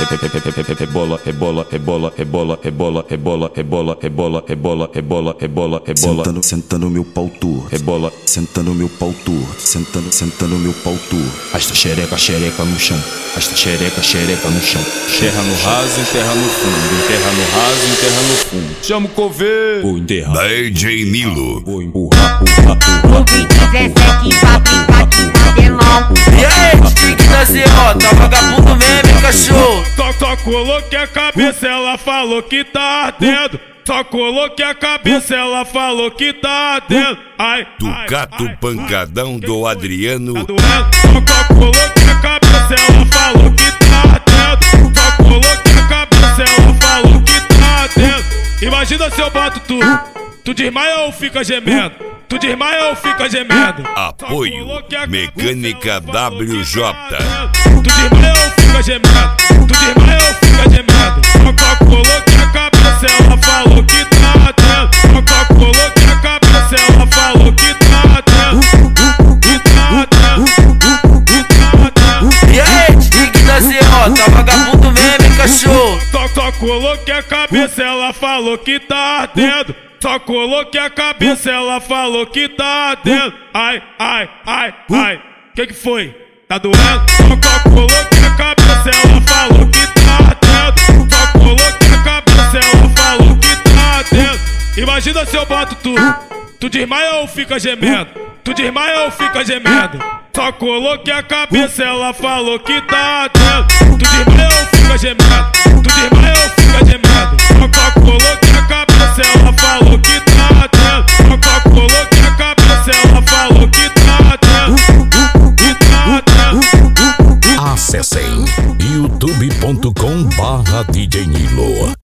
rebola, rebola, rebola, rebola, rebola, rebola, rebola, rebola, rebola, rebola, rebola, rebola. Senta no meu pau tu, Rebola, senta no meu pau tu, senta no meu pau tu. Arrasta xereca, xereca no chão, arrasta xereca, xereca no chão. enterra no raso, enterra no fundo, enterra no raso, enterra no fundo. Chama o coveiro. Vou enterrar, DJ Nilo. vou empurrar, O que quiser segue pra ficar aqui na demão. E aí, tique da CO, tá vagabundo mesmo, hein, cachorro? Só coloquei a cabeça, ela falou que tá ardendo. Só coloquei a cabeça, ela falou que tá ardendo. Ai, Ducato pancadão do Adriano. tá doendo. Só coloquei a cabeça, ela falou que tá ardendo. Só coloquei a cabeça, ela falou que tá ardendo. Imagina se eu boto tu desmaia ou fica gemendo? Tu desmaia ou fica gemendo? Apoio Mecânica WJ. Tu desmaia ou fica gemendo? Tu desmaia ou fica gemendo? Só coloquei a cabeça, ela falou que tá ardendo. Só coloquei a cabeça, ela falou que tá ardendo. Que tá ardendo. Que tá ardendo. E aí, tique da CO, tá vagabundo mesmo, hein, cachorro? Só coloquei a cabeça, ela falou que tá ardendo. Só coloquei a cabeça, ela falou que tá ardendo. Ai, ai, ai, ai. Que foi? Tá doendo? Só coloquei a cabeça, ela falou que tá ardendo. Só coloquei a cabeça, ela falou que tá ardendo. Imagina se eu boto tu desmaia ou fica gemendo? Tu desmaia ou fica gemendo? Só coloquei a cabeça, ela falou que tá ardendo. Tu desmaia ou fica gemendo? Tu desmaia ou fica gemendo? Só coloquei a cabeça, ela falou que tá ardendo. Só coloquei a cabeça, ela falou que tá ardendo. Que tá ardendo. Acessem youtube.com/DJ Nilo.